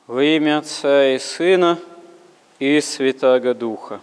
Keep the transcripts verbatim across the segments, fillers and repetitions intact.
Во имя Отца и Сына и Святаго Духа.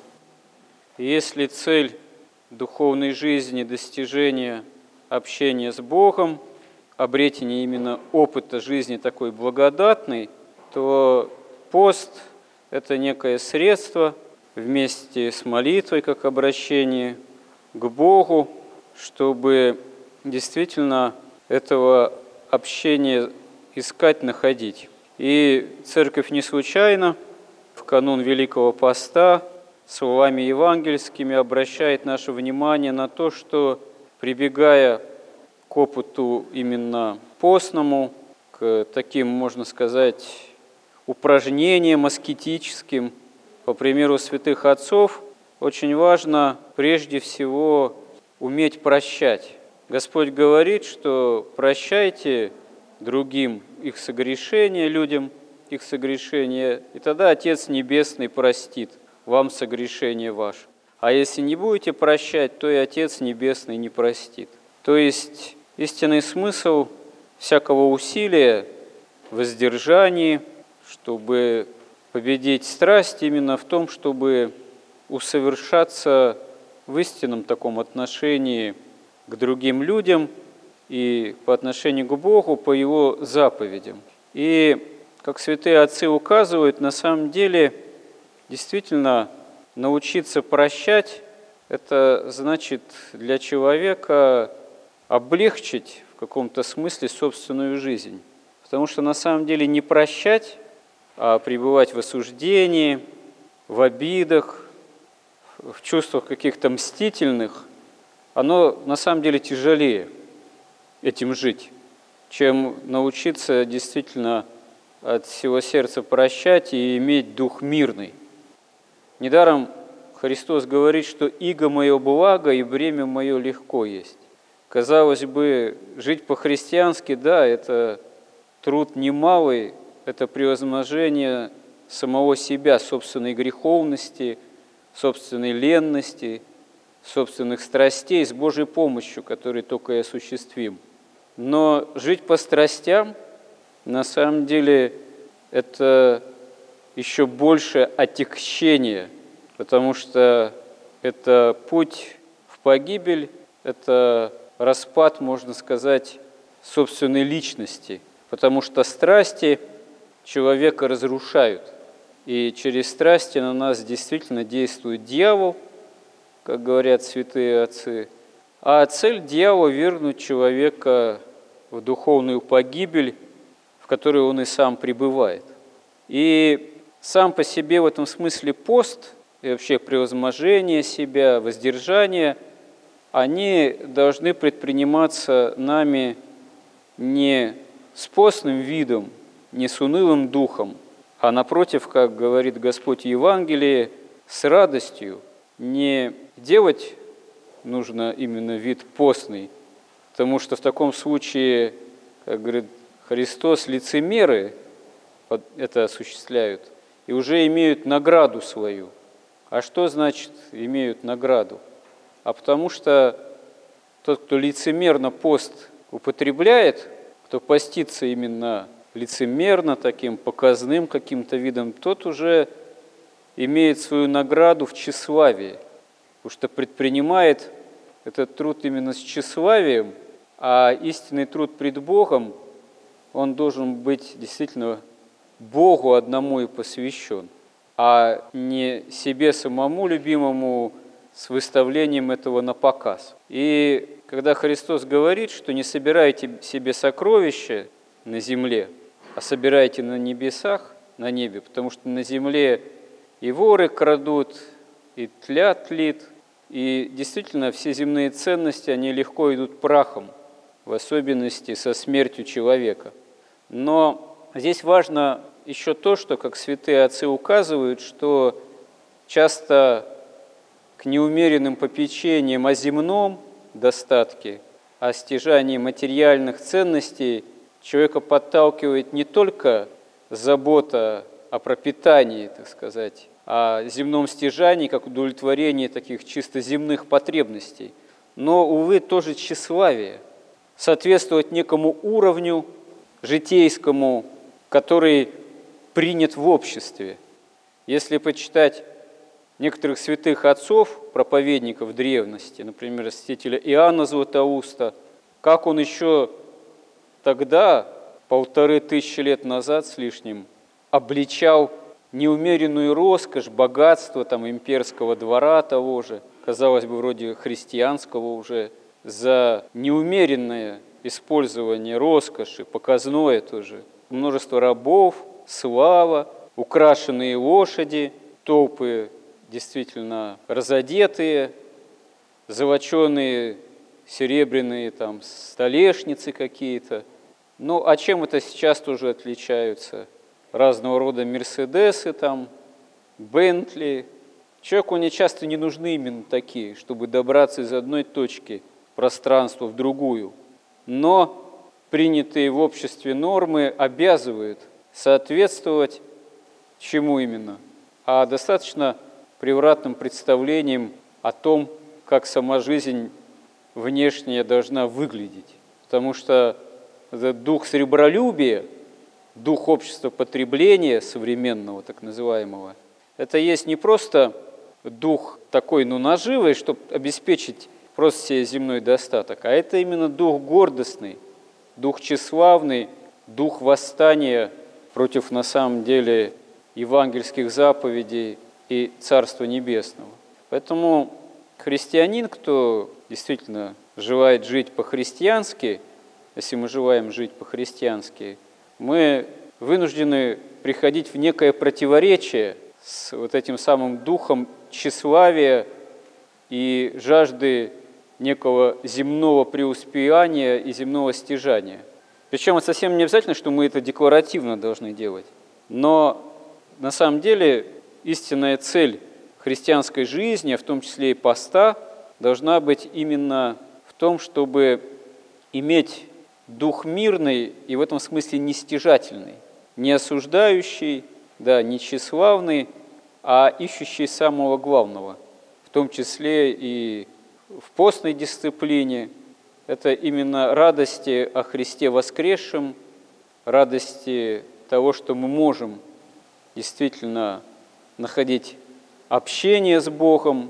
Если цель духовной жизни – достижение общения с Богом, обретение именно опыта жизни такой благодатной, то пост – это некое средство вместе с молитвой, как обращение к Богу, чтобы действительно этого общения искать, находить. И Церковь не случайно в канун Великого Поста словами евангельскими обращает наше внимание на то, что, прибегая к опыту именно постному, к таким, можно сказать, упражнениям аскетическим, по примеру святых отцов, очень важно прежде всего уметь прощать. Господь говорит, что прощайте другим их согрешения, людям их согрешения, и тогда Отец Небесный простит вам согрешение ваше. А если не будете прощать, то и Отец Небесный не простит. То есть истинный смысл всякого усилия, воздержании, чтобы победить страсть, именно в том, чтобы усовершаться в истинном таком отношении к другим людям и по отношению к Богу, по Его заповедям. И, как святые отцы указывают, на самом деле, действительно, научиться прощать – это значит для человека облегчить в каком-то смысле собственную жизнь. Потому что на самом деле не прощать, а пребывать в осуждении, в обидах, в чувствах каких-то мстительных, оно на самом деле тяжелее этим жить, чем научиться действительно от всего сердца прощать и иметь дух мирный. Недаром Христос говорит, что «иго мое благо и бремя мое легко есть». Казалось бы, жить по-христиански, да, это труд немалый, это превозможение самого себя, собственной греховности, собственной ленности, собственных страстей с Божьей помощью, которые только и осуществим. Но жить по страстям, на самом деле, это еще больше отягчение, потому что это путь в погибель, это распад, можно сказать, собственной личности, потому что страсти человека разрушают, и через страсти на нас действительно действует дьявол, как говорят святые отцы, а цель дьявола – вернуть человека в духовную погибель, в которой он и сам пребывает. И сам по себе в этом смысле пост и вообще превозможение себя, воздержание, они должны предприниматься нами не с постным видом, не с унылым духом, а напротив, как говорит Господь в Евангелии, с радостью. Не делать нужно именно вид постный, потому что в таком случае, как говорит Христос, лицемеры это осуществляют и уже имеют награду свою. А что значит имеют награду? А потому что тот, кто лицемерно пост употребляет, кто постится именно лицемерно, таким показным каким-то видом, тот уже имеет свою награду в тщеславии, потому что предпринимает этот труд именно с тщеславием, а истинный труд пред Богом, он должен быть действительно Богу одному и посвящен, а не себе самому любимому с выставлением этого на показ. И когда Христос говорит, что не собирайте себе сокровища на земле, а собирайте на небесах, на небе, потому что на земле и воры крадут, и тля тлит, и действительно все земные ценности, они легко идут прахом, в особенности со смертью человека. Но здесь важно еще то, что, как святые отцы указывают, что часто к неумеренным попечениям о земном достатке, о стяжании материальных ценностей человека подталкивает не только забота о пропитании, так сказать, о земном стяжании, как удовлетворении таких чисто земных потребностей, но, увы, тоже тщеславие, соответствовать некому уровню житейскому, который принят в обществе. Если почитать некоторых святых отцов, проповедников древности, например, святителя Иоанна Златоуста, как он еще тогда, полторы тысячи лет назад с лишним, обличал неумеренную роскошь, богатство там, имперского двора того же, казалось бы, вроде христианского уже, за неумеренное использование роскоши, показное тоже. Множество рабов, слава, украшенные лошади, толпы действительно разодетые, золоченые, серебряные там столешницы какие-то. Ну, а чем это сейчас тоже отличаются? Разного рода мерседесы там, бентли. Человеку не часто не нужны именно такие, чтобы добраться из одной точки пространства в другую. Но принятые в обществе нормы обязывают соответствовать чему именно? А достаточно превратным представлением о том, как сама жизнь внешняя должна выглядеть. Потому что этот дух сребролюбия, дух общества потребления современного, так называемого, это есть не просто дух такой, ну, наживый, чтобы обеспечить просто себе земной достаток, а это именно дух гордостный, дух тщеславный, дух восстания против, на самом деле, евангельских заповедей и Царства Небесного. Поэтому христианин, кто действительно желает жить по-христиански, если мы желаем жить по-христиански, мы вынуждены приходить в некое противоречие с вот этим самым духом тщеславия и жажды некого земного преуспеяния и земного стяжания. Причем это совсем не обязательно, что мы это декларативно должны делать, но на самом деле истинная цель христианской жизни, а в том числе и поста, должна быть именно в том, чтобы иметь дух мирный и в этом смысле не стяжательный, не осуждающий, да, не тщеславный, а ищущий самого главного, в том числе и в постной дисциплине. Это именно радости о Христе воскресшем, радости того, что мы можем действительно находить общение с Богом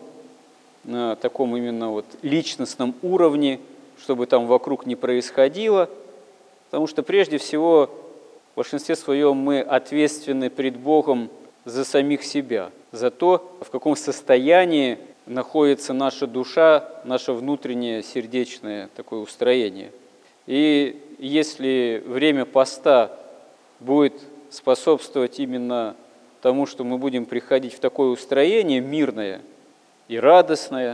на таком именно вот личностном уровне, чтобы там вокруг не происходило, потому что прежде всего в большинстве своем мы ответственны пред Богом за самих себя, за то, в каком состоянии находится наша душа, наше внутреннее сердечное такое устроение. И если время поста будет способствовать именно тому, что мы будем приходить в такое устроение мирное и радостное,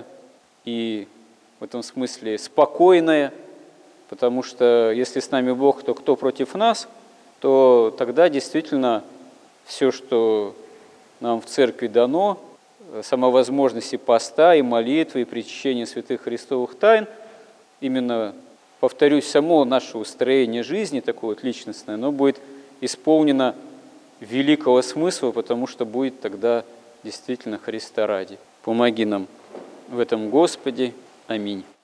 и в этом смысле спокойное, потому что если с нами Бог, то кто против нас, то тогда действительно все, что нам в церкви дано, сама возможность и поста, и молитвы, и причащения святых христовых тайн, именно, повторюсь, само наше устроение жизни, такое вот личностное, оно будет исполнено великого смысла, потому что будет тогда действительно Христа ради. Помоги нам в этом, Господи. Аминь.